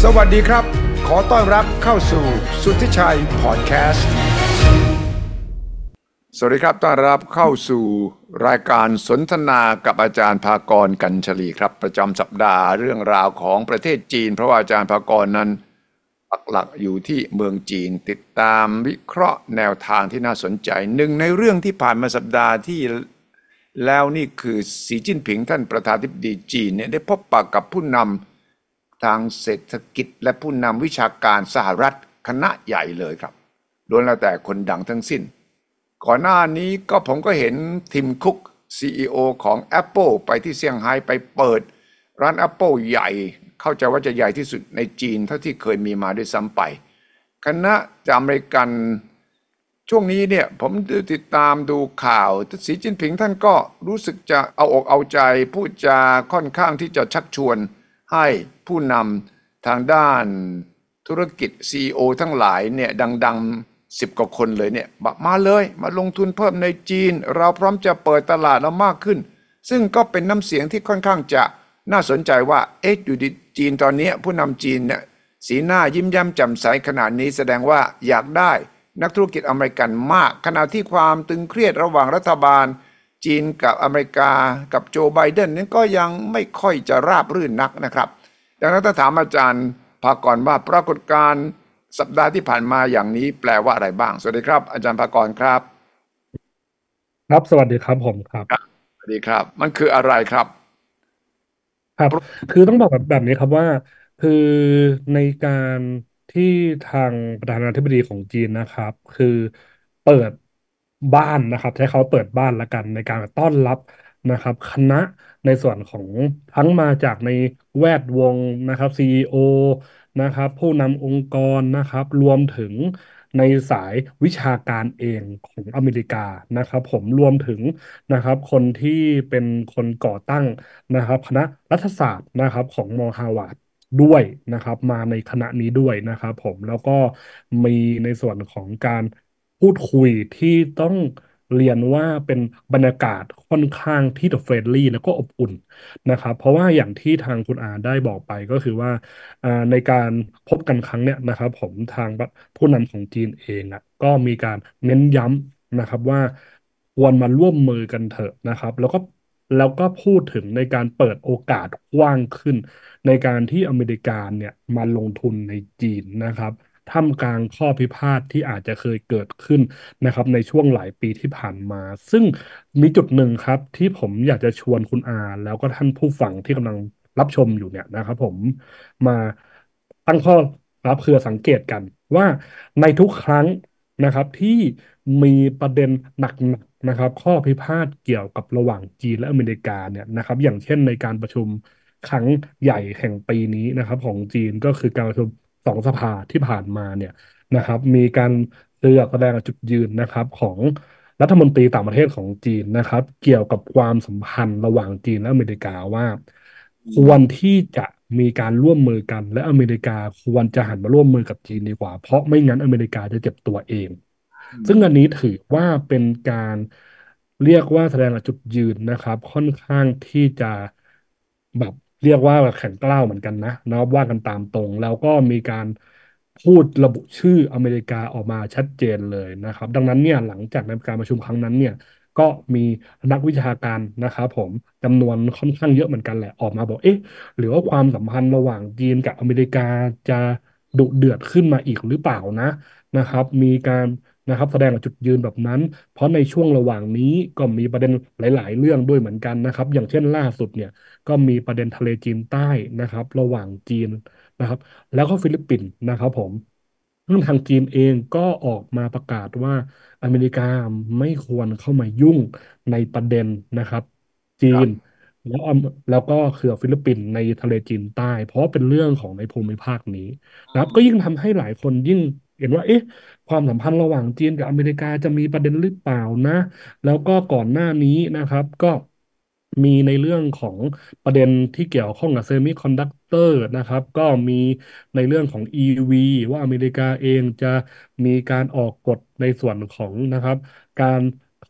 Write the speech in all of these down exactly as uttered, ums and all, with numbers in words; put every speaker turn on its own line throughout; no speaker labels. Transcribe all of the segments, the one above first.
สวัสดีครับขอต้อนรับเข้าสู่สุทธิชัยพอดแคสต์สวัสดีครับต้อนรับเข้าสู่รายการสนทนากับอาจารย์ภากรกัญชลีครับประจำสัปดาห์เรื่องราวของประเทศจีนเพราะว่าอาจารย์ภากรนั้นปักหลักอยู่ที่เมืองจีนติดตามวิเคราะห์แนวทางที่น่าสนใจหนึ่งในเรื่องที่ผ่านมาสัปดาห์ที่แล้วนี่คือสีจิ้นผิงท่านประธานาธิบดีจีนเนี่ยได้พบปะกับผู้นำทางเศรษฐกิจและผู้นำวิชาการสหรัฐคณะใหญ่เลยครับล้วนแล้วแต่คนดังทั้งสิ้นก่อนหน้านี้ก็ผมก็เห็นทิมคุก ซี อี โอ ของ Apple ไปที่เซี่ยงไฮ้ไปเปิดร้าน Apple ใหญ่เข้าใจว่าจะใหญ่ที่สุดในจีนเท่าที่เคยมีมาด้วยซ้ำไปคณะจากอเมริกันช่วงนี้เนี่ยผมติดตามดูข่าวสีจิ้นผิงท่านก็รู้สึกจะเอาอกเอาใจพูดจาค่อนข้างที่จะชักชวนให้ผู้นำทางด้านธุรกิจ ซี อี โอ ทั้งหลายเนี่ยดังๆสิบกว่าคนเลยเนี่ยบอกมาเลยมาลงทุนเพิ่มในจีนเราพร้อมจะเปิดตลาดเรามากขึ้นซึ่งก็เป็นน้ำเสียงที่ค่อนข้างจะน่าสนใจว่าเอ๊ะอยู่ดีจีนตอนนี้ผู้นำจีนเนี่ยสีหน้ายิ้มแย้มแจ่มใสขนาดนี้แสดงว่าอยากได้นักธุรกิจอเมริกันมากขณะที่ความตึงเครียดระหว่างรัฐบาลจีนกับอเมริกากับโจไบเดนนั้นก็ยังไม่ค่อยจะราบรื่นนักนะครับดังนั้นถ้าถามอาจารย์ภากรว่าปรากฏการณ์สัปดาห์ที่ผ่านมาอย่างนี้แปลว่าอะไรบ้างสวัสดีครับอาจารย์ภากรครับ
ครับสวัสดีครับผมครับ
สวัสดีครับมันคืออะไรครับ
ครับคือต้องบอกแบบแบบนี้ครับว่าคือในการที่ทางประธานาธิบดีของจีนนะครับคือเปิดบ้านนะครับใช้เขาเปิดบ้านละกันในการต้อนรับนะครับคณะในส่วนของทั้งมาจากในแวดวงนะครับซีอีโอนะครับผู้นำองค์กรนะครับรวมถึงในสายวิชาการเองของอเมริกานะครับผมรวมถึง นะครับคนที่เป็นคนก่อตั้งนะครับคณะรัฐศาสตร์นะครับของมอฮาวาดด้วยนะครับมาในคณะนี้ด้วยนะครับผมแล้วก็มีในส่วนของการพูดคุยที่ต้องเรียนว่าเป็นบรรยากาศค่อนข้างที่จะเฟรนลี่แล้วก็อบอุ่นนะครับเพราะว่าอย่างที่ทางคุณอาได้บอกไปก็คือว่าอ่าในการพบกันครั้งเนี้ยนะครับผมทางผู้นำของจีนเองอ่ะก็มีการเน้นย้ำนะครับว่าควรมาร่วมมือกันเถอะนะครับแล้วก็แล้วก็พูดถึงในการเปิดโอกาสกว้างขึ้นในการที่อเมริกาเนี่ยมาลงทุนในจีนนะครับท่ามกลางข้อพิพาทที่อาจจะเคยเกิดขึ้นนะครับในช่วงหลายปีที่ผ่านมาซึ่งมีจุดหนึ่งครับที่ผมอยากจะชวนคุณอาแล้วก็ท่านผู้ฟังที่กำลังรับชมอยู่เนี่ยนะครับผมมาตั้งข้อรับเพื่อสังเกตกันว่าในทุกครั้ง นะครับที่มีประเด็นหนักๆนะครับข้อพิพาทเกี่ยวกับระหว่างจีนและอเมริกาเนี่ยนะครับอย่างเช่นในการประชุมครั้งใหญ่แห่งปีนี้นะครับของจีนก็คือการประชุมสองสภาที่ผ่านมาเนี่ยนะครับมีการเลือกแสดงจุดยืนนะครับของรัฐมนตรีต่างประเทศของจีนนะครับเกี่ยวกับความสัมพันธ์ระหว่างจีนและอเมริกาว่าควรที่จะมีการร่วมมือกันและอเมริกาควรจะหันมาร่วมมือกับจีนดีกว่าเพราะไม่งั้นอเมริกาจะเจ็บตัวเอง ซึ่งอันนี้ถือว่าเป็นการเรียกว่าแสดงจุดยืนนะครับค่อนข้างที่จะแบบเรียกว่าแข็งกร้าวเหมือนกันนะนะว่ากันตามตรงแล้วก็มีการพูดระบุชื่ออเมริกาออกมาชัดเจนเลยนะครับดังนั้นเนี่ยหลังจากในการประชุมครั้งนั้นเนี่ยก็มีนักวิชาการนะครับผมจำนวนค่อนข้างเยอะเหมือนกันแหละออกมาบอกเอ๊ะหรือว่าความสัมพันธ์ระหว่างจีนกับอเมริกาจะดุเดือดขึ้นมาอีกหรือเปล่านะนะครับมีการ นะครับแสดงจุดยืนแบบนั้นเพราะในช่วงระหว่างนี้ก็มีประเด็นหลายๆเรื่องด้วยเหมือนกันนะครับอย่างเช่นล่าสุดเนี่ยก็มีประเด็นทะเลจีนใต้นะครับระหว่างจีนนะครับแล้วก็ฟิลิปปินส์นะครับผมซึ่งทางจีนเองก็ออกมาประกาศว่าอเมริกาไม่ควรเข้ามายุ่งในประเด็นนะครับจีน
ครับ
แล้วอแล้วก็เขื่อนฟิลิปปินส์ในทะเลจีนใต้เพราะเป็นเรื่องของในภูมิภาคนี้นะครับก็ยิ่งทำให้หลายคนยิ่งเห็นว่าเอ๊ะ ความสัมพันธ์ระหว่างจีนกับอเมริกาจะมีประเด็นหรือเปล่านะแล้วก็ก่อนหน้านี้นะครับก็มีในเรื่องของประเด็นที่เกี่ยวข้องกับเซมิคอนดักเตอร์นะครับก็มีในเรื่องของ อี วี ว่าอเมริกาเองจะมีการออกกฎในส่วนของนะครับการ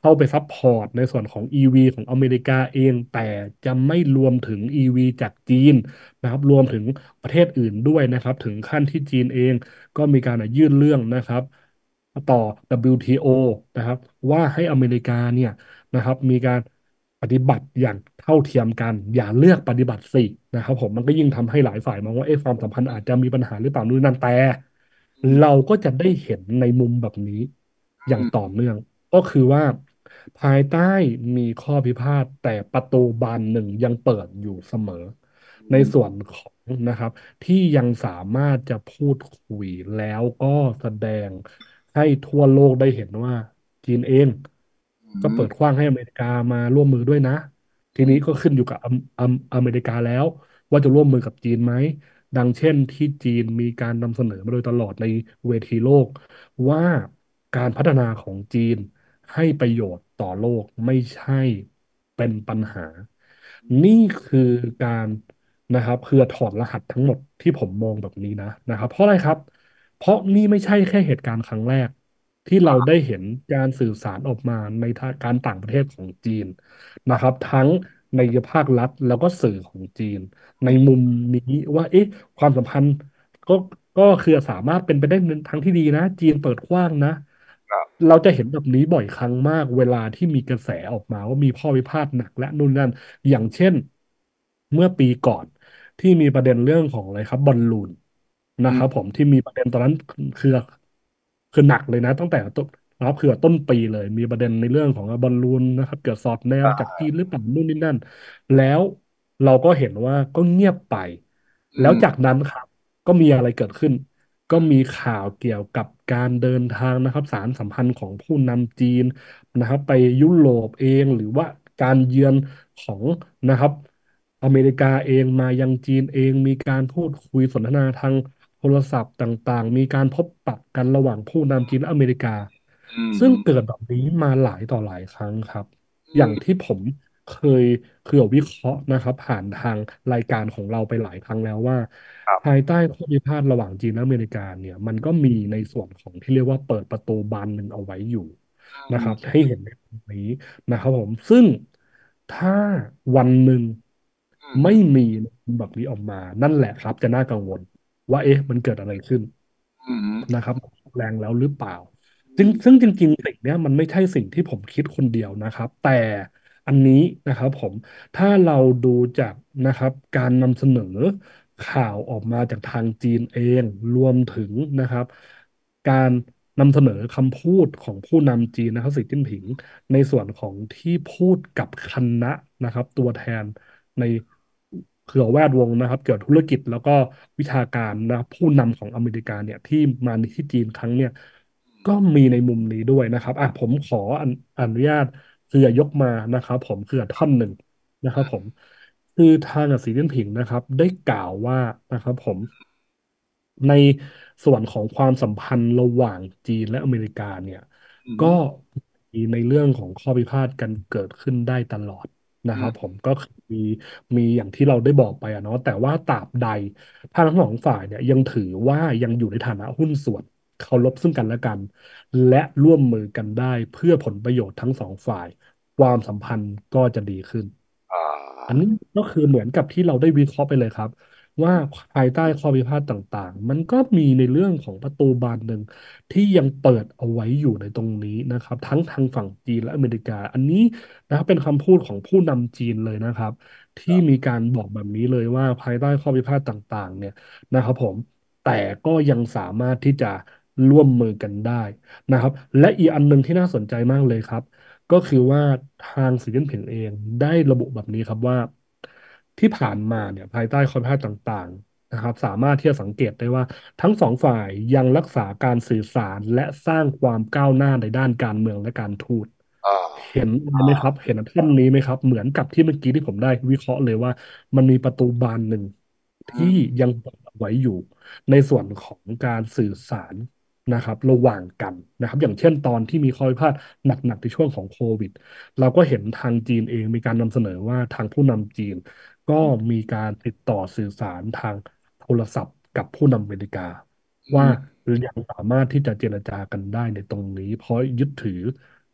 เข้าไปซัพพอร์ตในส่วนของ อี วี ของอเมริกาเองแต่จะไม่รวมถึง อี วี จากจีนนะครับรวมถึงประเทศอื่นด้วยนะครับถึงขั้นที่จีนเองก็มีการยื่นเรื่องนะครับต่อ ดับเบิลยู ที โอ นะครับว่าให้อเมริกาเนี่ยนะครับมีการปฏิบัติอย่างเท่าเทียมกันอย่าเลือกปฏิบัติสินะครับผมมันก็ยิ่งทำให้หลายฝ่ายมองว่าเอ๊ะความสัมพันธ์อาจจะมีปัญหาหรือเปล่านู่นนั่นแต่เราก็จะได้เห็นในมุมแบบนี้อย่างต่อเนื่องก็คือว่าภายใต้มีข้อพิพาทแต่ประตูบานหนึ่งยังเปิดอยู่เสมอในส่วนของนะครับที่ยังสามารถจะพูดคุยแล้วก็แสดงให้ทั่วโลกได้เห็นว่าจีนเองก็เปิดกว้างให้อเมริกามาร่วมมือด้วยนะ ทีนี้ก็ขึ้นอยู่กับอเมอเมอเมริกาแล้วว่าจะร่วมมือกับจีนไหมดังเช่นที่จีนมีการนำเสนอมาโดยตลอดในเวทีโลกว่าการพัฒนาของจีนให้ประโยชน์ต่อโลกไม่ใช่เป็นปัญหานี่คือการนะครับคือถอดรหัสทั้งหมดที่ผมมองแบบนี้นะนะครับเพราะอะไรครับเพราะนี่ไม่ใช่แค่เหตุการณ์ครั้งแรกที่เราได้เห็นการสื่อสารออกมาในทางการต่างประเทศของจีน นะครับทั้งในภาครัฐแล้วก็สื่อของจีนในมุมนี้ว่าเอ๊ะความสัมพันธ์ก็ก็คือสามารถเป็นไปได้ในทางที่ดีนะจีนเปิดกว้างนะเราจะเห็นแบบนี้บ่อยครั้งมากเวลาที่มีกระแสออกมาว่ามีข้อพิพาทหนักและนู่นนั่นอย่างเช่นเมื่อปีก่อนที่มีประเด็นเรื่องของอะไรครับบอลลูนนะครับผมที่มีประเด็นตอนนั้นคือคือหนักเลยนะตั้งแต่ต้น นะครับคือต้นปีเลยมีประเด็นในเรื่องของบอลลูนนะครับเกิดสอดแนมจากจีนหรือเปล่านู่นนี่นั่นแล้วเราก็เห็นว่าก็เงียบไปแล้วจากนั้นครับก็มีอะไรเกิดขึ้นก็มีข่าวเกี่ยวกับการเดินทางนะครับสารสัมพันธ์ของผู้นำจีนนะครับไปยุโรปเองหรือว่าการเยือนของนะครับอเมริกาเองมายังจีนเองมีการพูดคุยสนทนาทางโทรศัพท์ต่างๆมีการพบปะกันระหว่างผู้นำจีนและอเมริกา ซึ่งเกิดแบบนี้มาหลายต่อหลายครั้งครับ อย่างที่ผมเคยเคยวิเคราะห์นะครับผ่านทางรายการของเราไปหลายครั้งแล้วว่าภายใต้ข้อพิพาทระหว่างจีนและอเมริกาเนี่ยมันก็มีในส่วนของที่เรียกว่าเปิดประตูบานหนึ่งเอาไว้อยู่นะครับให้เห็นในตรงนี้นะครับผมซึ่งถ้าวันหนึ่งไม่มีแบบนี้ออกมานั่นแหละครับจะน่ากังวลว่าเอ๊ะมันเกิดอะไรขึ้น นะครับแรงแล้วหรือเปล่าซึ่งซึ่งจริงๆสิ่งเนี้ยมันไม่ใช่สิ่งที่ผมคิดคนเดียวนะครับแต่อันนี้นะครับผมถ้าเราดูจากนะครับการนำเสนอข่าวออกมาจากทางจีนเองรวมถึงนะครับการนำเสนอคำพูดของผู้นำจีนนะครับสีจิ้นผิงในส่วนของที่พูดกับคณะนะครับตัวแทนในเครือแวดวงนะครับเกี่ยวกับธุรกิจแล้วก็วิชาการนะครับผู้นำของอเมริกาเนี่ยที่มาในที่จีนครั้งเนี่ยก็มีในมุมนี้ด้วยนะครับอ่ะผมขออนุอนุญาตเคือยกมานะครับผมเคือท่อนหนึ่งนะครับผมคือทางสีจิ้นผิงนะครับได้กล่าวว่านะครับผม ในส่วนของความสัมพันธ์ระหว่างจีนและอเมริกาเนี่ยก็มีในเรื่องของข้อพิพาทกันเกิดขึ้นได้ตลอดนะครับผมก็คือมีมีอย่างที่เราได้บอกไปอะเนาะแต่ว่าตราบใดถ้าทั้งสองฝ่ายเนี่ยยังถือว่ายังอยู่ในฐานะหุ้นส่วนเคารพซึ่งกันและกันและร่วมมือกันได้เพื่อผลประโยชน์ทั้งสองฝ่ายความสัมพันธ์ก็จะดีขึ้น อันนี้ก็คือเหมือนกับที่เราได้วิเคราะห์ไปเลยครับว่าภายใต้ข้อพิพาทต่างๆมันก็มีในเรื่องของประตูบานหนึ่งที่ยังเปิดเอาไว้อยู่ในตรงนี้นะครับทั้งทางฝั่งจีนและอเมริกาอันนี้นะครับเป็นคำพูดของผู้นำจีนเลยนะครับที่มีการบอกแบบนี้เลยว่าภายใต้ข้อพิพาทต่างๆเนี่ยนะครับผมแต่ก็ยังสามารถที่จะร่วมมือกันได้นะครับและอีกอันหนึ่งที่น่าสนใจมากเลยครับ ก็คือว่าทางสีจิ้นผิงเองได้ระบุแบบนี้ครับว่าที่ผ่านมาเนี่ยภายใต้ข้อพิพาทต่างๆนะครับสามารถที่จะสังเกตได้ว่าทั้งสองฝ่ายยังรักษาการสื่อสารและสร้างความก้าวหน้าในด้านการเมืองและการทูตเห็นไหมครับเห็นท่านนี้ไหมครับเหมือนกับที่เมื่อกี้ที่ผมได้วิเคราะห์เลยว่ามันมีประตูบานหนึ่งที่ยังเปิดเอาไว้อยู่ในส่วนของการสื่อสารนะครับระหว่างกันนะครับอย่างเช่นตอนที่มีข้อพิพาทหนักๆในช่วงของโควิดเราก็เห็นทางจีนเองมีการนำเสนอว่าทางผู้นำจีนก็มีการติดต่อสื่อสารทางโทรศัพท์กับผู้นำอเมริกาว่ายังสามารถที่จะเจรจากันได้ในตรงนี้เพราะยึดถือ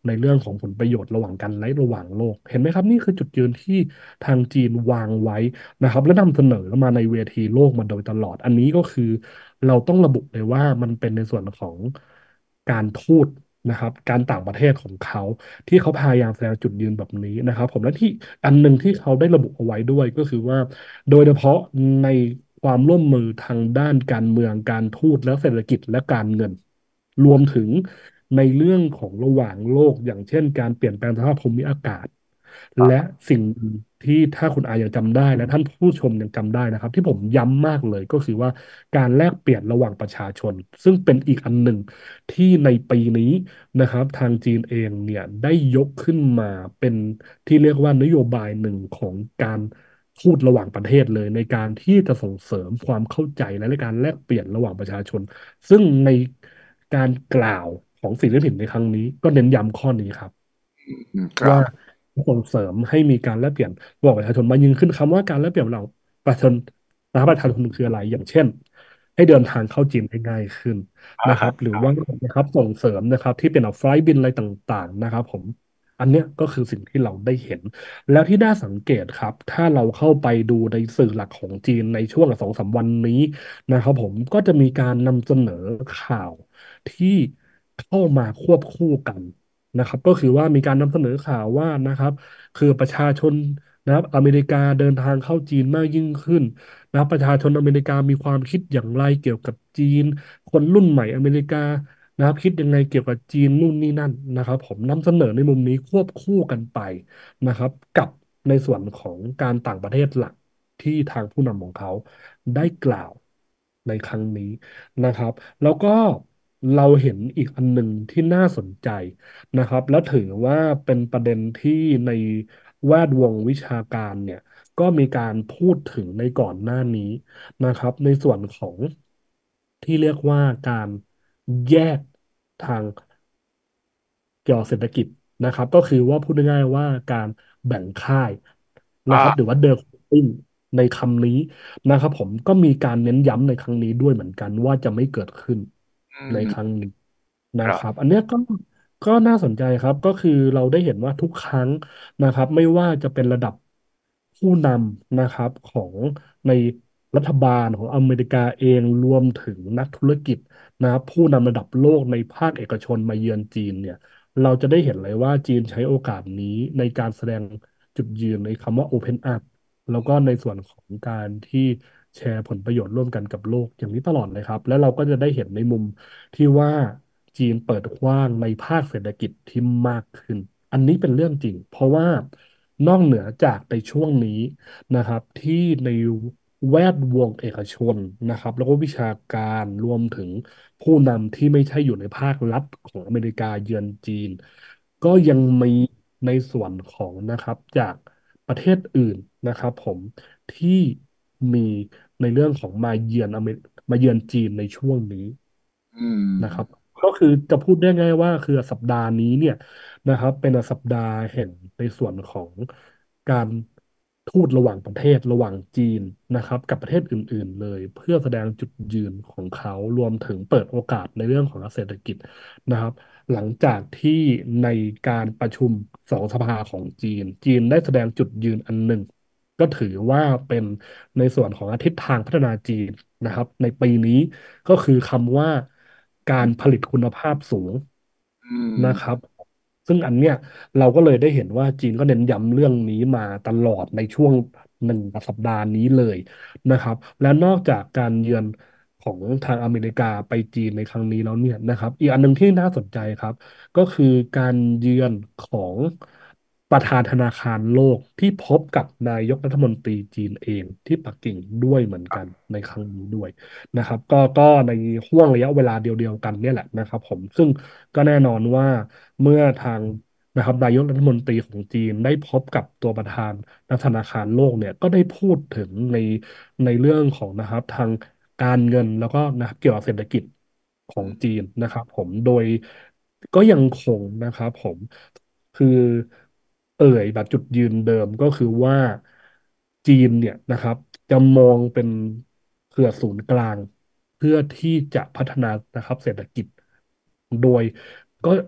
ในเรื่องของผลประโยชน์ระหว่างกันและระหว่างโลกเห็นไหมครับนี่คือจุดยืนที่ทางจีนวางไว้นะครับและนำเสนอมาในเวทีโลกมาโดยตลอดอันนี้ก็คือเราต้องระบุเลยว่ามันเป็นในส่วนของการทูตนะครับการต่างประเทศของเขาที่เขาพยายามแสดงจุดยืนแบบนี้นะครับผมและที่อันหนึ่งที่เขาได้ระบุเอาไว้ด้วยก็คือว่าโดยเฉพาะในความร่วมมือทางด้านการเมืองการทูตและเศรษฐกิจและการเงินรวมถึงในเรื่องของระหว่างโลกอย่างเช่นการเปลี่ยนแปลงสภาพภูมิอากาศ และสิ่งที่ถ้าคุณอายังจำได้และท่านผู้ชมยังจำได้นะครับที่ผมย้ำมากเลยก็คือว่าการแลกเปลี่ยนระหว่างประชาชนซึ่งเป็นอีกอันหนึ่งที่ในปีนี้นะครับทางจีนเองเนี่ยได้ยกขึ้นมาเป็นที่เรียกว่านโยบายหนึ่งของการพูดระหว่างประเทศเลยในการที่จะส่งเสริมความเข้าใจและในการแลกเปลี่ยนระหว่างประชาชนซึ่งในการกล่าวของสิ่งที่ผิดในครั้งนี้ก็เน้นย้ำข้อนี้ครับ
อืมครั
ว่า
บ
ส่งเสริมให้มีการแลกเปลี่ยนระหว่างประชาชนมากยิ่งขึ้นคำว่าการแลกเปลี่ยนระหว่างประชาชนนะครับประชาชนคืออะไรอย่างเช่นให้เดินทางเข้าจีนได้ง่ายขึ้น
อ่าฮะ
นะครับหรือว่านะครับส่งเสริมนะครับที่เป็นไฟล์บินอะไรต่างๆนะครับผมอันเนี้ยก็คือสิ่งที่เราได้เห็นแล้วที่น่าสังเกตครับถ้าเราเข้าไปดูในสื่อหลักของจีนในช่วงสองสามวันนี้นะครับผมก็จะมีการนำเสนอข่าวที่เข้ามาควบคู่กัน นะครับก็คือว่ามีการนำเสนอข่าวว่านะครับคือประชาชนนะครับอเมริกาเดินทางเข้าจีนมากยิ่งขึ้นนะครับประชาชนอเมริกามีความคิดอย่างไรเกี่ยวกับจีนคนรุ่นใหม่อเมริกานะครับคิดยังไงเกี่ยวกับจีนนู่นนี่นั่นนะครับผมนำเสนอในมุมนี้ควบคู่กันไปนะครับกับในส่วนของการต่างประเทศหลักที่ทางผู้นำของเขาได้กล่าวในครั้งนี้นะครับแล้วก็เราเห็นอีกอันหนึ่งที่น่าสนใจ นะครับแล้วถือว่าเป็นประเด็นที่ในแวดวงวิชาการเนี่ยก็มีการพูดถึงในก่อนหน้านี้นะครับในส่วนของที่เรียกว่าการแยกทางเกี่ยวกับเศรษฐกิจนะครับก็คือว่าพูดง่ายๆว่าการแบ่งค่ายนะครับหรือ
อ่า
ว่าเดอ coupling ในคำนี้นะครับผมก็มีการเน้นย้ำในครั้งนี้ด้วยเหมือนกันว่าจะไม่เกิดขึ้น
อื
ในครั้ง
ม
นี้ นะ
ครับ
ครับอันเนี้ยก็ก็น่าสนใจครับก็คือเราได้เห็นว่าทุกครั้งนะครับไม่ว่าจะเป็นระดับผู้นำนะครับของในรัฐบาลของอเมริกาเองรวมถึงนักธุรกิจนะครับผู้นำระดับโลกในภาคเอกชนมาเยือนจีนเนี่ยเราจะได้เห็นเลยว่าจีนใช้โอกาสนี้ในการแสดงจุดยืนในคำว่า Open Up แล้วก็ในส่วนของการที่แชร์ผลประโยชน์ร่วมกันกับโลกอย่างนี้ตลอดเลยครับและเราก็จะได้เห็นในมุม ที่ว่าจีนเปิดกว้างในภาคเศรษฐกิจที่มากขึ้น อันนี้เป็นเรื่องจริง เพราะว่านอกเหนือจากในช่วงนี้นะครับที่ในแวดวงเอกชนนะครับแล้วก็วิชาการรวมถึงผู้นำที่ไม่ใช่อยู่ในภาครัฐของอเมริกาเยือนจีนก็ยังมีในส่วนของนะครับจากประเทศอื่นนะครับผมที่มีในเรื่องของมาเยือนอเมริมาเยือนจีนในช่วงนี้
อื
นะครับ
ม
ก็คือจะพูดได้ง่ายว่าคือสัปดาห์นี้เนี่ยนะครับเป็นสัปดาห์แห่งในส่วนของการทูตระหว่างประเทศระหว่างจีนนะครับกับประเทศอื่นๆเลยเพื่อแสดงจุดยืนของเขารวมถึงเปิดโอกาสในเรื่องของเศรษฐกิจนะครับหลังจากที่ในการประชุมสองสภาของจีนจีนได้แสดงจุดยืนอันหนึ่งก็ถือว่าเป็นในส่วนของทิศทางพัฒนาจีนนะครับในปีนี้ ก็คือคำว่าการผลิตคุณภาพสูง
อืม
นะครับซึ่งอันเนี้ยเราก็เลยได้เห็นว่าจีนก็เน้นย้ำเรื่องนี้มาตลอดในช่วงหนึ่งสัปดาห์นี้เลยนะครับและนอกจากการเยือนของทางอเมริกาไปจีนในครั้งนี้แล้วเนี่ยนะครับอีกอันหนึ่งที่น่าสนใจครับก็คือการเยือนของประธานธนาคารโลกที่พบกับนายกรัฐมนตรีจีนเองที่ปักกิ่งด้วยเหมือนกันในครั้งนี้ด้วย นะครับก็ก็ในห่วงระยะเวลาเดียวๆกันเนี่ยแหละนะครับผมซึ่งก็แน่นอนว่าเมื่อทางนะครับนายกรัฐมนตรีของจีนได้พบกับตัวประธานธนาคารโลกเนี่ยก็ได้พูดถึงในในเรื่องของนะครับทางการเงินแล้วก็นะครับเกี่ยวกับเศรษฐกิจของจีนนะครับผมโดยก็ยังคงนะครับผมคือเอ่ยแบบจุดยืนเดิมก็คือว่าจีนเนี่ยนะครับจะมองเป็น เพื่อศูนย์กลางเพื่อที่จะพัฒนานะครับเศรษฐกิจโดยก็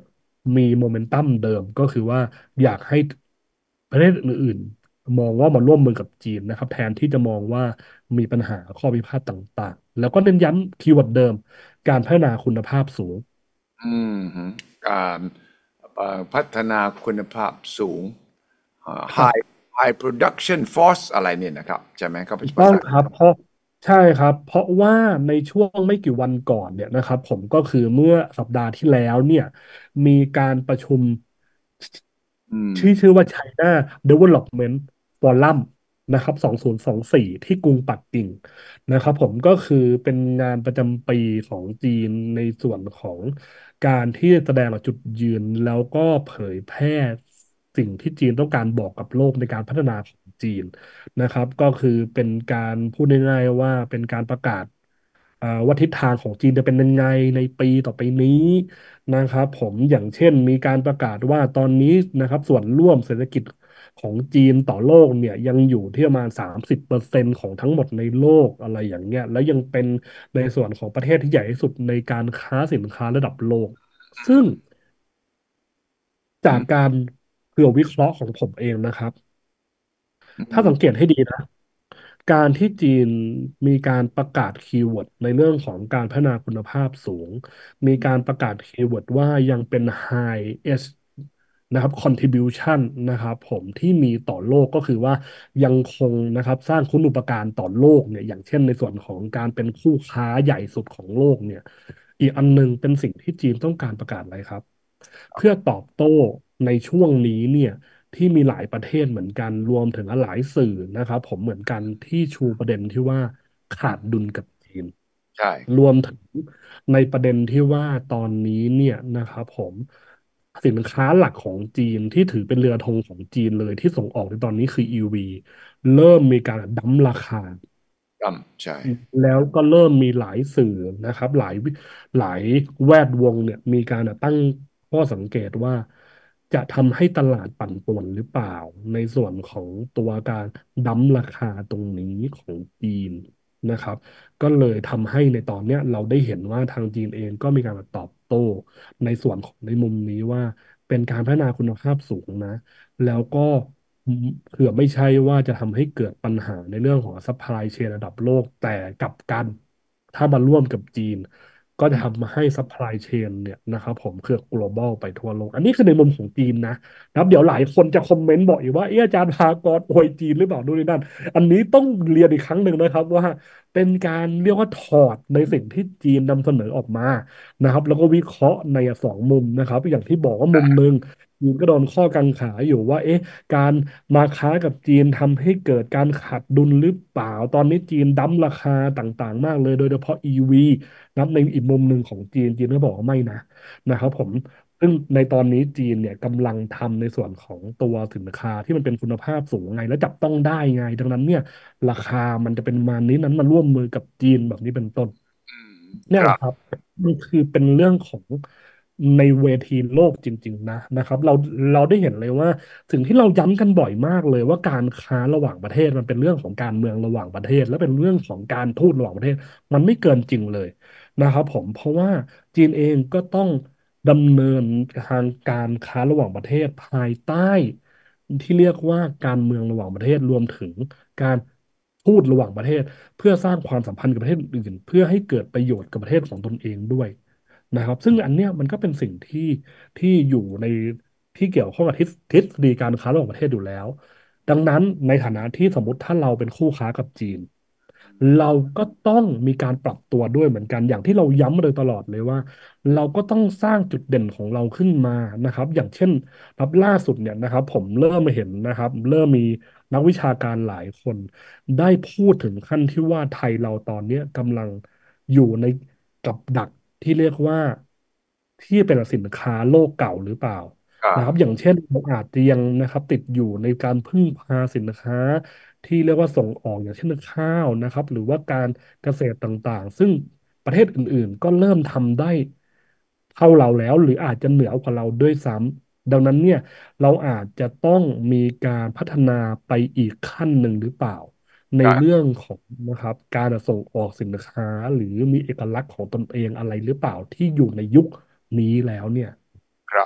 มีโมเมนตัมเดิมก็คือว่าอยากให้ประเทศอื่นๆมองว่ามาร่วมมือกับจีนนะครับแทนที่จะมองว่ามีปัญหาข้อพิพาทต่างๆแล้วก็เน้นย้ำคีย์เวิร์ดเดิมการพัฒนาคุณภาพสูง
อืมฮึการเอ่อพัฒนาคุณภาพสูงอ่า
ครับ
high high production force อะไรเนี่ยนะครับใช่ไหมครับ
ถูกต้อง
ภาษา
ครับเพราะใช่ครับเพราะว่าในช่วงไม่กี่วันก่อนเนี่ยนะครับผมก็คือเมื่อสัปดาห์ที่แล้วเนี่ยมีการประชุม
อืม
ที่ชื่อว่า China Development Forum นะครับสองพันยี่สิบสี่ที่กรุงปักกิ่งนะครับผมก็คือเป็นงานประจำปีของจีนในส่วนของการที่แสดงจุดยืนแล้วก็เผยแพร่สิ่งที่จีนต้องการบอกกับโลกในการพัฒนาของจีน นะครับก็คือเป็นการพูดง่ายๆว่าเป็นการประกาศอ่าว่าทิศทางของจีนจะเป็นยังไงในปีต่อไปนี้นะครับผมอย่างเช่นมีการประกาศว่าตอนนี้นะครับส่วนร่วมเศรษฐกิจของจีนต่อโลกเนี่ยยังอยู่ที่ประมาณสามสิบเปอร์เซ็นต์ของทั้งหมดในโลกอะไรอย่างเงี้ยแล้วยังเป็นในส่วนของประเทศที่ใหญ่ที่สุดในการค้าสินค้าระดับโลกซึ่ง
อื
จาก
ม
การเผื่อวิเคราะห์ของผมเองนะครับ
อื
ถ้าสังเก
ม
ตให้ดีนะการที่จีนมีการประกาศคีย์เวิร์ดในเรื่องของการพัฒนาคุณภาพสูงมีการประกาศคีย์เวิร์ดว่ายังเป็น High S นะครับ contribution นะครับผมที่มีต่อโลกก็คือว่ายังคงนะครับสร้างคุณูปการต่อโลกเนี่ยอย่างเช่นในส่วนของการเป็นคู่ค้าใหญ่สุดของโลกเนี่ยอีกอันหนึงเป็นสิ่งที่จีนต้องการประกาศอะไรครับ เพื่อตอบโต้ในช่วงนี้เนี่ยที่มีหลายประเทศเหมือนกันรวมถึงหลายสื่อนะครับผมเหมือนกันที่ชูประเด็นที่ว่าขาดดุลกับจีน
ใช่
รวมถึงในประเด็นที่ว่าตอนนี้เนี่ยนะครับผมสินค้าหลักของจีนที่ถือเป็นเรือธงของจีนเลยที่ส่งออกในตอนนี้คือ อี วี เริ่มมีการดั้มราคา
ย่ำใช่
แล้วก็เริ่มมีหลายสื่อนะครับหลายวิหลายแวดวงเนี่ยมีการตั้งข้อสังเกตว่าจะทำให้ตลาดปั่นป่วนหรือเปล่าในส่วนของตัวการดั้มราคาตรงนี้ของจีนนะครับก็เลยทำให้ในตอนเนี้ยเราได้เห็นว่าทางจีนเองก็มีการตอบโต้ในส่วนของในมุมนี้ว่าเป็นการพัฒนาคุณภาพสูงนะ แล้วก็เผื่อไม่ใช่ว่าจะทำให้เกิดปัญหาในเรื่องของซัพพลายเชนระดับโลกแต่กลับกันถ้ามาร่วมกับจีนก็จะ
อืม
ทำให้ซัพพลายเชนเนี่ยนะครับผมคือ global ไปทั่วโลกอันนี้คือในมุมของจีนนะนะครับเดี๋ยวหลายคนจะคอมเมนต์บอกอีกว่าเอะอาจารย์พากรณ์อวยจีนหรือเปล่านู่นนี่นั่นอันนี้ต้องเรียนอีกครั้งหนึ่งนะครับว่าเป็นการเรียกว่าถอดในสิ่งที่จีนนำเสนอออกมานะครับแล้วก็วิเคราะห์ในสองมุมนะครับอย่างที่บอกว่ามุมหนึ่ง จีนก็โดนข้อกังขาอยู่ว่าเอ๊ะการมาค้ากับจีนทำให้เกิดการขาดดุลหรือเปล่าตอนนี้จีนดั้มราคาต่างๆมากเลยโดยเฉพาะ อี วี นับในอีกมุมหนึ่งของจีนจีนก็บอกว่าไม่นะนะครับผมซึ่งในตอนนี้จีนเนี่ยกำลังทำในส่วนของตัวสินค้าที่มันเป็นคุณภาพสูงไงแล้วจับต้องได้ไงดังนั้นเนี่ยราคามันจะเป็นประมาณนี้นั้นมาร่วมมือกับจีนแบบนี้เป็นต้น
อืมครับ
เนี่ยแหละครับมันคือเป็นเรื่องของในเวทีโลกจริงๆนะนะครับเราเราได้เห็นเลยว่าสิ่งที่เราย้ำกันบ่อยมากเลยว่าการค้าระหว่างประเทศมันเป็นเรื่องของการเมืองระหว่างประเทศและเป็นเรื่องของการทูตระหว่างประเทศมันไม่เกินจริงเลยนะครับผมเพราะว่าจีนเองก็ต้องดำเนินทางการค้าระหว่างประเทศภายใต้ที่เรียกว่าการเมืองระหว่างประเทศรวมถึงการทูตระหว่างประเทศ เพื่อสร้างความสัมพันธ์กับประเทศอื่นๆเพื่อให้เกิดประโยชน์กับประเทศของตนเองด้วยนะครับซึ่งอันเนี้ยมันก็เป็นสิ่งที่ที่อยู่ในที่เกี่ยวข้องกับทฤษทฤษฎีการค้าระหว่างประเทศอยู่แล้วดังนั้นในฐานะที่สมมติถ้าเราเป็นคู่ค้ากับจีนเราก็ต้องมีการปรับตัวด้วยเหมือนกันอย่างที่เราย้ำมาโดยตลอดเลยว่าเราก็ต้องสร้างจุดเด่นของเราขึ้นมานะครับอย่างเช่นครับล่าสุดเนี่ยนะครับผมเริ่มเห็นนะครับเริ่มมีนักวิชาการหลายคน ได้พูดถึงขั้นที่ว่าไทยเราตอนเนี้ยกำลังอยู่ในกับดักที่เรียกว่าที่เป็นสินค้าโลกเก่าหรือเปล่านะครับ
ครับ
อย่างเช่นเราอาจจะยังนะครับติดอยู่ในการพึ่งพาสินค้าที่เรียกว่าส่งออกอย่างเช่นข้าวนะครับหรือว่าการเกษตรต่างๆซึ่งประเทศอื่นๆก็เริ่มทำได้เท่าเราแล้วหรืออาจจะเหนือกว่าเราด้วยซ้ำดังนั้นเนี่ยเราอาจจะต้องมีการพัฒนาไปอีกขั้นหนึ่งหรือเปล่า ใน
ครับ
เรื่องของนะครับการส่งออกสินค้าหรือมีเอกลักษณ์ของตนเองอะไรหรือเปล่าที่อยู่ในยุคนี้แล้วเนี่ย
ครับ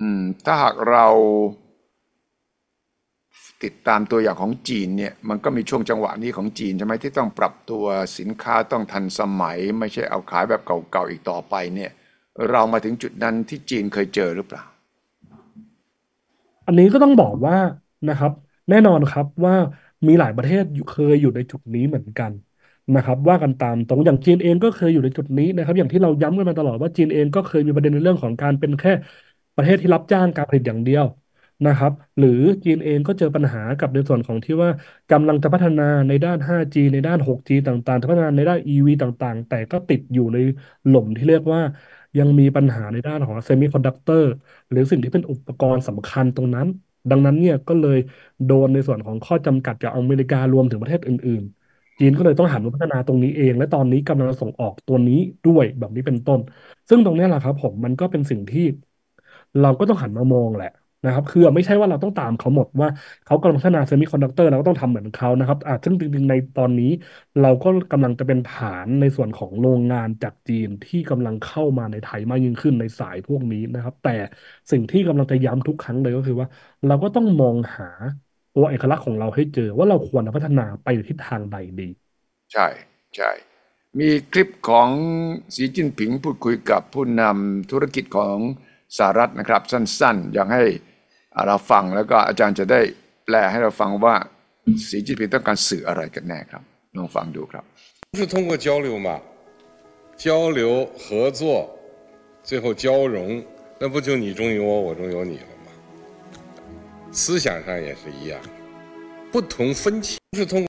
อืมถ้าหากเราติดตามตัวอย่างของจีนเนี่ยมันก็มีช่วงจังหวะนี้ของจีนใช่ไหมที่ต้องปรับตัวสินค้าต้องทันสมัยไม่ใช่เอาขายแบบเก่าๆอีกต่อไปเนี่ยเรามาถึงจุดนั้นที่จีนเคยเจอหรือเปล่า
อันนี้ก็ต้องบอกว่านะครับแน่นอนครับว่ามีหลายประเทศอยู่เคยอยู่ในจุดนี้เหมือนกันนะครับว่ากันตามตรงอย่างจีนเองก็เคยอยู่ในจุดนี้นะครับอย่างที่เราย้ำกันมาตลอดว่าจีนเองก็เคยมีประเด็นในเรื่องของการเป็นแค่ประเทศที่รับจ้างการผลิตอย่างเดียวนะครับหรือจีนเองก็เจอปัญหากับในส่วนของที่ว่ากำลังจะพัฒนาในด้าน ไฟว์ จี ในด้าน ซิกซ์ จี ต่างๆจะพัฒนาในด้าน อี วี ต่างๆแต่ก็ติดอยู่ในหล่มที่เรียกว่ายังมีปัญหาในด้านของเซมิคอนดักเตอร์ หรือสิ่งที่เป็นอุปกรณ์สำคัญตรงนั้น ดังนั้นเนี่ยก็เลยโดนในส่วนของข้อจำกัดจากอเมริการวมถึงประเทศอื่นๆจีนก็เลยต้องหันมาพัฒนาตรงนี้เองและตอนนี้กำลังส่งออกตัวนี้ด้วยแบบนี้เป็นต้นซึ่งตรงเนี้ยแหละครับผมมันก็เป็นสิ่งที่เราก็ต้องหันมามองแหละนะครับคือไม่ใช่ว่าเราต้องตามเขาหมดว่าเขากำลังพัฒนาเซมิคอนดักเตอร์เราก็ต้องทำเหมือนเขานะครับอ่าซึ่งจริงๆในตอนนี้เราก็กำลังจะเป็นฐานในส่วนของโรงงานจากจีนที่กำลังเข้ามาในไทยมากยิ่งขึ้นในสายพวกนี้นะครับแต่ สิ่งที่กำลังจะย้ำทุกครั้งเลยก็คือว่าเราก็ต้องมองหาตัวเอกลักษณ์ของเราให้เจอว่าเราควรจะพัฒนาไปในทิศทางใดดี
ใช่ใช่มีคลิปของสีจิ้นผิงพูดคุยกับผู้นำธุรกิจของสหรัฐนะครับสั้นๆอยากให้เราฟังแล้วก็อาจารย์จะได้แปลให้เราฟังว่าสีจิ้นผิงต้องการสื่ออะไรกันแน่ครับลองฟังดูครับ
是通过交流嘛，交流合作，最后交融，那不就你中有我，我中有你了吗？思想上也是一样，不同分歧是通过。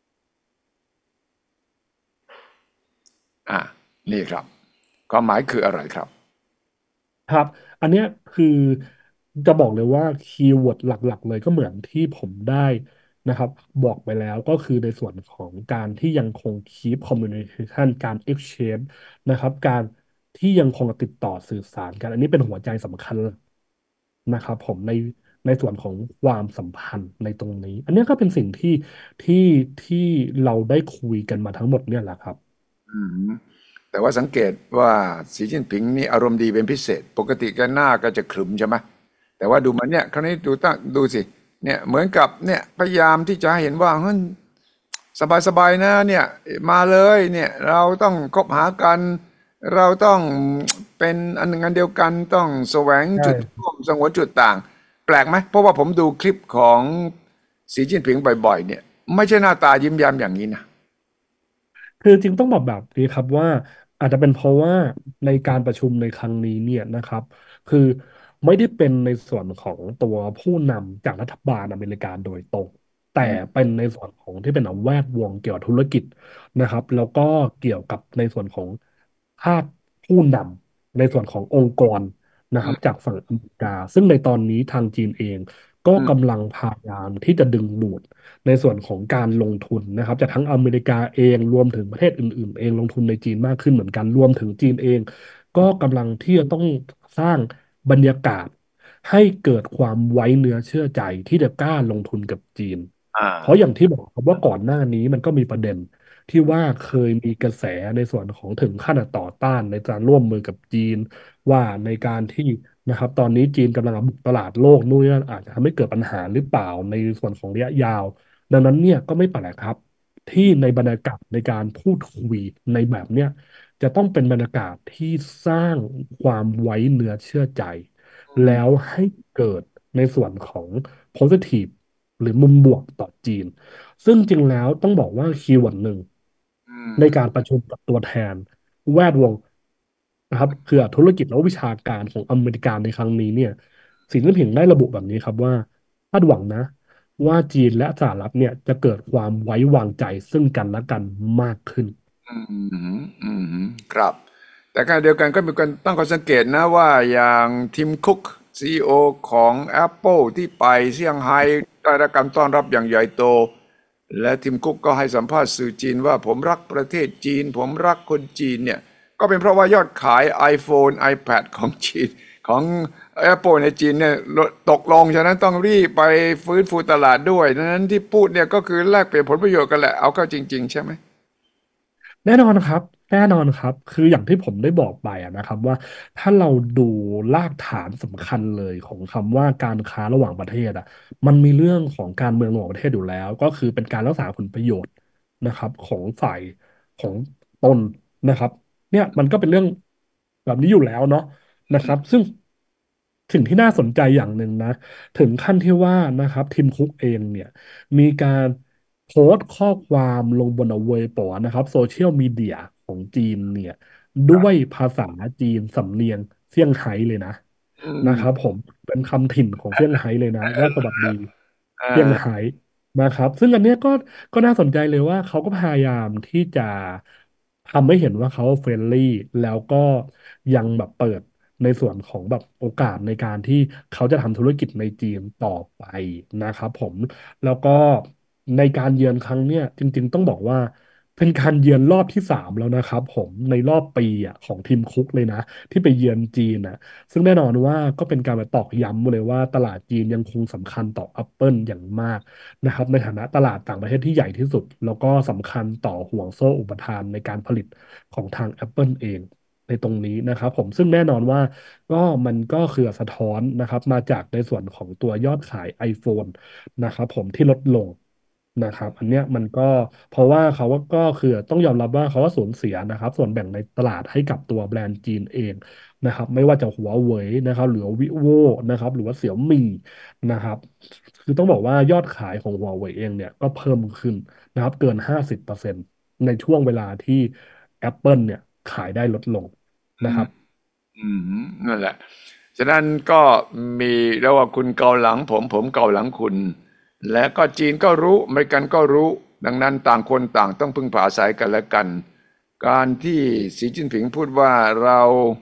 อ่านี่ครับความหมายคืออะไรครับ
ครับอันเนี้ยคือจะบอกเลยว่าคีย์เวิร์ดหลักๆเลยก็เหมือนที่ผมได้นะครับบอกไปแล้วก็คือในส่วนของการที่ยังคง keep communication การ exchange นะครับการที่ยังคงติดต่อสื่อสารกันอันนี้เป็นหัวใจสำคัญ นะครับผมในในส่วนของความสัมพันธ์ในตรงนี้อันนี้ก็เป็นสิ่งที่ที่ที่เราได้คุยกันมาทั้งหมดเนี่ยแหละครับ
อืมแต่ว่าสังเกตว่าสีจิ้นผิงนี่อารมณ์ดีเป็นพิเศษปกติแกหน้าก็จะขรึมใช่ไหมแต่ว่าดูมันเนี่ยคราวนี้ดูตั้งดูสิเนี่ยเหมือนกับเนี่ยพยายามที่จะให้เห็นว่าเฮ้ย สบายๆนะเนี่ยมาเลยเนี่ยเราต้องคบหากันเราต้องเป็นอันหนึ่งอันเดียวกันต้องแสวง
ใช่
จุดร่วมสงวนจุดต่างแปลกไหมเพราะว่าผมดูคลิปของสีจิ้นผิงบ่อยๆเนี่ยไม่ใช่หน้าตายิ้มแย้มอย่างนี้นะ
คือจริงต้องบอกแบบนี้ครับว่าอาจจะเป็นเพราะว่าในการประชุมในครั้งนี้เนี่ยนะครับคือไม่ได้เป็นในส่วนของตัวผู้นำจากรัฐบาลอเมริกาโดยตรงแต่
อืม
เป็นในส่วนของที่เป็นแวดวงเกี่ยวกับธุรกิจนะครับแล้วก็เกี่ยวกับในส่วนของภาคผู้นำในส่วนขององค์กร นะค
อืม
รับจากฝั่งอเมริกาซึ่งในตอนนี้ทางจีนเองก็
อืม
กำลังพยายามที่จะดึงดูดในส่วนของการลงทุนนะครับจากทั้งอเมริกาเองรวมถึงประเทศอื่นๆเองลงทุนในจีนมากขึ้นเหมือนกันรวมถึงจีนเองก็กำลังที่จะต้องสร้างบรรยากาศให้เกิดความไว้เนื้อเชื่อใจที่จะกล้าลงทุนกับจีน
อ่า
เพราะอย่างที่บอกครับว่าก่อนหน้านี้มันก็มีประเด็นที่ว่าเคยมีกระแสในส่วนของถึงขั้นต่อต้านในการร่วมมือกับจีน ว่าในการที่นะครับตอนนี้จีนกำลังบุกตลาดโลกนู่นนี่นั่นอาจจะทำให้เกิดปัญหาหรือเปล่าในส่วนของระยะยาวดังนั้นเนี่ยก็ไม่แปลกครับที่ในบรรยากาศในการพูดคุยในแบบเนี้ยจะต้องเป็นบรรยากาศที่สร้างความไว้เนื้อเชื่อใจ
อืม
แล้วให้เกิดในส่วนของ positive หรือมุมบวกต่อจีนซึ่งจริงแล้วต้องบอกว่าคีย์เวิร์ดหนึ่ง
อืม
ในการประชุมกับตัวแทนแวดวงนะครับคือธุรกิจและวิชาการของอเมริกาในครั้งนี้เนี่ยสีจิ้นผิงได้ระบุแบบนี้ครับว่าคาดหวังนะว่าจีนและสหรัฐเนี่ยจะเกิดความไว้วางใจซึ่งกันและกันมากขึ้น
อืมอืมครับแต่ขณะเดียวกันก็มีการตั้งข้อสังเกตนะว่าอย่างทิมคุกซีอีโอของ Apple ที่ไปเซี่ยงไฮ้ได้รับการต้อนรับอย่างใหญ่โต และทิมคุกก็ให้สัมภาษณ์สื่อจีนว่าผมรักประเทศจีนผมรักคนจีนเนี่ยก็เป็นเพราะว่ายอดขาย iPhone iPad ของจีนของ Apple ในจีนเนี่ยตกลงฉะนั้นต้องรีบไปฟื้นฟูตลาดด้วยดังนั้นที่พูดเนี่ยก็คือแลกเปลี่ยนผลประโยชน์กันแหละเอาเข้าจริงๆใช่ไหม
แน่นอนครับแน่นอนครับคืออย่างที่ผมได้บอกไปอะนะครับว่าถ้าเราดูรากฐานสำคัญเลยของคำว่าการค้าระหว่างประเทศอะมันมีเรื่องของการเมืองระหว่างประเทศอยู่แล้วก็คือเป็นการรักษาผลประโยชน์นะครับของฝ่ายของตนนะครับเนี่ยมันก็เป็นเรื่องแบบนี้อยู่แล้วเนาะนะครับซึ่งสิ่งที่น่าสนใจอย่างหนึ่งนะถึงขั้นที่ว่านะครับทีมคุกเองเนี่ย มีการโพสต์ข้อความลงบนเว็บนะครับโซเชียลมีเดียของจีนเนี่ยด้วยภาษาจีนสำเนียงเซี่ยงไฮ้เลยนะ
อื
นะครับ
ม
ผมเป็นคำถิ่นของเซี่ยงไฮ้เลยนะว่าสวัสดี
เอ
เซี่ยง
อ
ไฮ้นะครับซึ่งอันเนี้ยก็ก็น่าสนใจเลยว่าเขาก็พยายามที่จะทำให้เห็นว่าเขาเฟรนลี่แล้วก็ยังแบบเปิดในส่วนของแบบโอกาสในการที่เขาจะทำธุรกิจในจีนต่อไปนะครับผม แล้วก็ในการเยือนครั้งเนี้ยจริงๆต้องบอกว่าเป็นการเยือนรอบที่สามแล้วนะครับผมในรอบปีอ่ะของทีมคุกเลยนะที่ไปเยือนจีนนะซึ่งแน่นอนว่าก็เป็นการไปตอกย้ำเลยว่าตลาดจีนยังคงสำคัญต่อ Apple อย่างมากนะครับในฐานะตลาดต่างประเทศที่ใหญ่ที่สุดแล้วก็สำคัญต่อห่วงโซ่อุปทานในการผลิตของทาง Apple เองในตรงนี้นะครับผมซึ่งแน่นอนว่าก็มันก็คือสะท้อนนะครับมาจากในส่วนของตัวยอดขาย iPhone นะครับผมที่ลดลงนะครับอันเนี้ยมันก็เพราะว่าเขาก็คือต้องยอมรับว่าเขาว่าสูญเสียนะครับส่วนแบ่งในตลาดให้กับตัวแบรนด์จีนเองนะครับไม่ว่าจะหัวเว่ยนะครับหรือวิโวนะครับหรือว่าเสี่ยมี่นะครับคือต้องบอกว่ายอดขายของหัวเว่ยเองเนี่ยก็เพิ่มขึ้นนะครับเกินห้าสิบเปอร์เซ็นต์ในช่วงเวลาที่ Apple เนี่ยขายได้ลดลง
อืม
นะครับ
อืมนั่นแหละฉะนั้นก็มีแล้วว่าคุณเกาหลังผมผมเกาหลังคุณและก็จีนก็รู้อเมริกันก็รู้ดังนั้นต่างคนต่างต้องพึ่งพาอาศัยกันและกันการที่สีจิ้นผิงพูดว่าเรา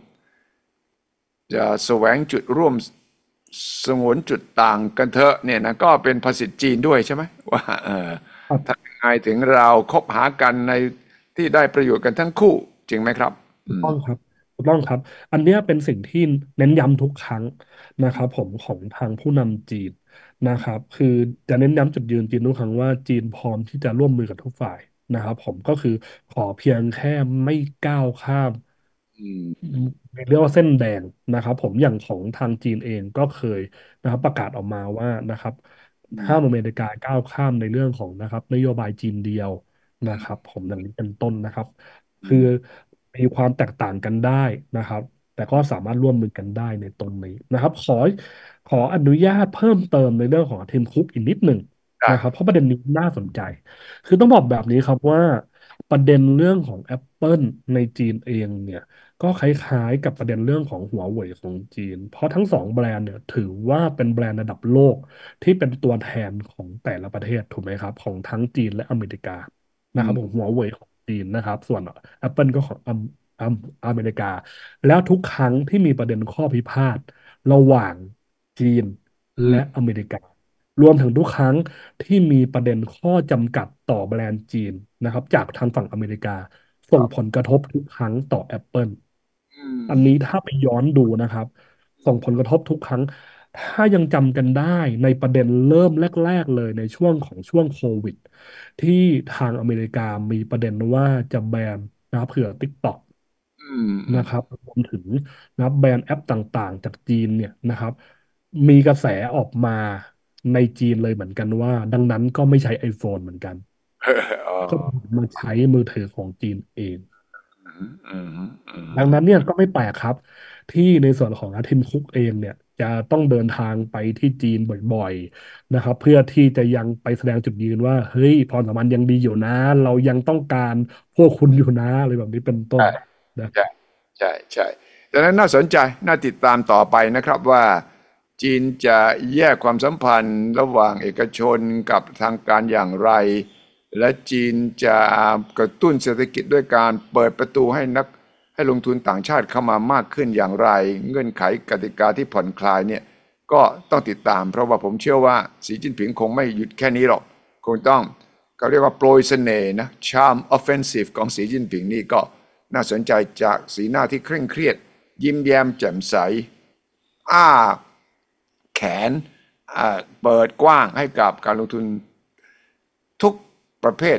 จะแสวงจุดร่วมสงวนจุดต่างกันเถอะเนี่ยนะก็เป็นภาษิตจีนด้วยใช่ไหมว่าเออ
ครับ
ถ้ายังไงถึงเราคบหากันในที่ได้ประโยชน์กันทั้งคู่จริงไหมครับ
ถู
อืม
กต้องครับถูกต้องครับอันเนี้ยเป็นสิ่งที่เน้นย้ำทุกครั้งนะครับผมของทางผู้นำจีนนะครับคือจะเน้นย้ำจุดยืนจีนทุกครั้งว่าจีนพร้อมที่จะร่วมมือกับทุกฝ่ายนะครับผมก็คือขอเพียงแค่ไม่ก้าวข้าม
อืม
เรียกว่าเส้นแดงนะครับผมอย่างของทางจีนเองก็เคยนะครับประกาศออกมาว่านะครับ
อืม
ห้ามอเมริกาก้าวข้ามในเรื่องของนะครับนโยบายจีนเดียว
อืม
นะครับผมอย่างนี้เป็นต้นนะครับ คือ
อืม
มีความแตกต่างกันได้นะครับแต่ก็สามารถร่วมมือกันได้ในตรงนี้นะครับขอขออนุญาตเพิ่มเติมในเรื่องของทีมคุกอีกนิดหนึ่ง
ได้
นะครับเพราะประเด็นนี้น่าสนใจคือต้องบอกแบบนี้ครับว่าประเด็นเรื่องของ Apple ในจีนเองเนี่ยก็คล้ายๆกับประเด็นเรื่องของหัวเว่ยของจีนเพราะทั้งสองแบรนด์เนี่ยถือว่าเป็นแบรนด์ระดับโลกที่เป็นตัวแทนของแต่ละประเทศถูกไหมครับของทั้งจีนและอเมริกา นะครับผม
อืม
หัวเว่ยของจีนนะครับส่วน Apple ก็ของอเมอเมริกาแล้วทุกครั้งที่มีประเด็นข้อพิพาทระหว่างจีนและ
อืม
อเมริการวมถึงทุกครั้งที่มีประเด็นข้อจำกัดต่อแบรนด์จีนนะครับจากทางฝั่งอเมริกาส่งผลกระทบทุกครั้งต่อ Apple
อื
อันนี้
ม
ถ้าไปย้อนดูนะครับส่งผลกระทบทุกครั้งถ้ายังจำกันได้ในประเด็นเริ่มแรกๆเลยในช่วงของช่วงโควิดที่ทางอเมริกามีประเด็นว่าจะแบนนะครับเผื่อ TikTok
อืมอืม
นะครับรวมถึงนะครับแบนแอปต่างๆจากจีนเนี่ยนะครับมีกระแสออกมาในจีนเลยเหมือนกันว่าดังนั้นก็ไม่ใช้ iPhone เหมือนกัน
อ๋อ
ก็มาใช้มือถือของจีนเอง
อืมอืมอืม
ดังนั้นเนี่ยก็ไม่แปลกครับที่ในส่วนของอาทิมคุกเองเนี่ยจะต้องเดินทางไปที่จีนบ่อยๆนะครับเพื่อที่จะยังไปแสดงจุดยืนว่าเฮ้ยความสัมพันธ์ยังดีอยู่นะเรายังต้องการพวกคุณอยู่นะอะไรแบบนี้เป็นต้น
ใช่
นะ
ใช่ใช่ใช่ดังนั้นน่าสนใจน่าติดตามต่อไปนะครับว่าจีนจะแยกความสัมพันธ์ระหว่างเอกชนกับทางการอย่างไรและจีนจะกระตุ้นเศรษฐกิจด้วยการเปิดประตูให้นักให้ลงทุนต่างชาติเข้ามามากขึ้นอย่างไรเงื่อนไขกติกาที่ผ่อนคลายเนี่ยก็ต้องติดตามเพราะว่าผมเชื่อว่าสีจิ้นผิงคงไม่หยุดแค่นี้หรอกคงต้องเขาเรียกว่าโปรยเสน่ห์นะ charm offensive ของสีจิ้นผิงนี่ก็น่าสนใจจากสีหน้าที่เคร่งเครียดยิ้มแย้มแจ่มใสอ้าแขนอ่าเปิดกว้างให้กับการลงทุนทุกประเภท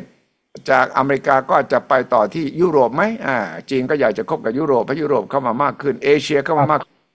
จากอเมริกาก็จะไปต่อที่ยุโรปไหมอ่าจีนก็อยากจะคบกับยุโรปเพราะยุโรปเข้ามามากขึ้นเอเชียเข้ามามาก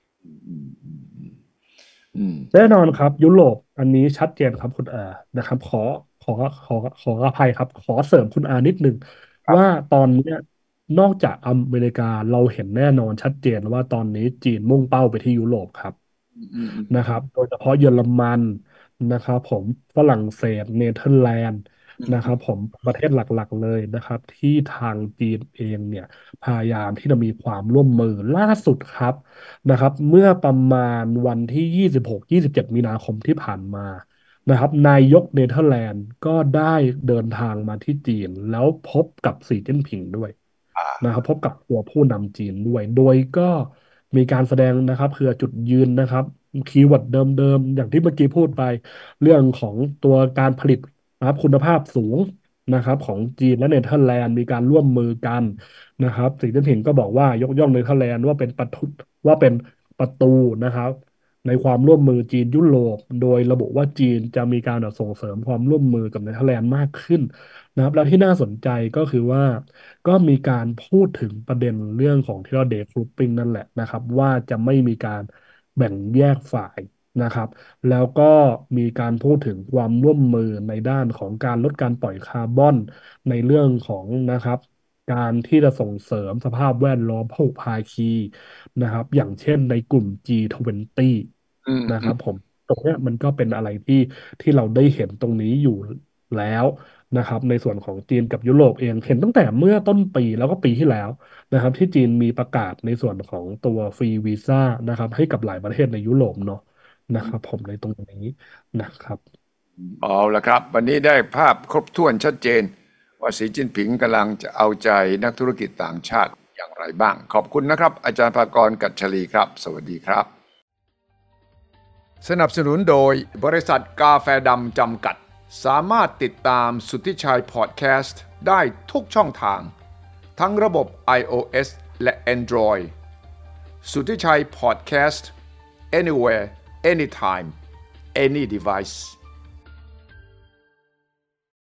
อืม
แน่นอนครับยุโรปอันนี้ชัดเจนครับคุณอานะครับขอขอขอขออภัยครับขอเสริมคุณอานิดนึงว่า
ครับ
ตอนเนี้ยนอกจากอเมริกาเราเห็นแน่นอนชัดเจนว่าตอนนี้จีนมุ่งเป้าไปที่ยุโรปครับ
อืมอืม
นะครับโดยเฉพาะเยอรมันนะครับผมฝรั่งเศสเนเธอร์แลนด์
อืม
นะครับผมประเทศหลักๆเลยนะครับที่ทางจีนเองเนี่ยพยายามที่จะมีความร่วมมือล่าสุดครับ นะครับเมื่อประมาณวันที่ยี่สิบหก ยี่สิบเจ็ดมีนาคมที่ผ่านมานะครับนายกเนเธอร์แลนด์ก็ได้เดินทางมาที่จีนแล้วพบกับสีจิ้นผิงด้วยนะครับพบกับตัวผู้นำจีนด้วยโดยก็มีการแสดงนะครับเพื่อจุดยืนนะครับคีย์เวิร์ดเดิมๆอย่างที่เมื่อกี้พูดไปเรื่องของตัวการผลิตนะครับคุณภาพสูงนะครับของจีนและเนเธอร์แลนด์มีการร่วมมือกันนะครับสีจิ้นผิงก็บอกว่ายกย่องเนเธอร์แลนด์ว่าเป็นประทุ ว่าเป็นประตูนะครับในความร่วมมือจีนยุโรปโดยระบุว่าจีนจะมีการแบบส่งเสริมความร่วมมือกับเนเธอร์แลนด์มากขึ้นนะครับแล้วที่น่าสนใจก็คือว่าก็มีการพูดถึงประเด็นเรื่องของที่เราเดย์กรุ๊ปปิ้งนั่นแหละนะครับว่าจะไม่มีการแบ่งแยกฝ่ายนะครับแล้วก็มีการพูดถึงความร่วมมือในด้านของการลดการปล่อยคาร์บอนในเรื่องของนะครับการที่จะส่งเสริมสภาพแวดล้อมพหุภาคี นะครับอย่างเช่นในกลุ่ม จี ทเวนตี้
อืมอืม
นะครับผมตรงเนี้ยมันก็เป็นอะไรที่ที่เราได้เห็นตรงนี้อยู่แล้วนะครับในส่วนของจีนกับยุโรปเองเห็นตั้งแต่เมื่อต้นปีแล้วก็ปีที่แล้วนะครับที่จีนมีประกาศในส่วนของตัวฟรีวีซ่านะครับให้กับหลายประเทศในยุโรปเนาะนะครับผมในตรงนี้นะครับ
เอาละครับวันนี้ได้ภาพครบถ้วนชัดเจนว่าสีจิ้นผิงกำลังจะเอาใจนักธุรกิจต่างชาติอย่างไรบ้างขอบคุณนะครับอาจารย์ภากร กัจฉลีครับสวัสดีครับสนับสนุนโดยบริษัทกาแฟดำจำกัดสามารถติดตามสุทธิชัยพอดแคสต์ได้ทุกช่องทางทั้งระบบ iOS และ Android สุทธิชัยพอดแคสต์ anywhere anytime any device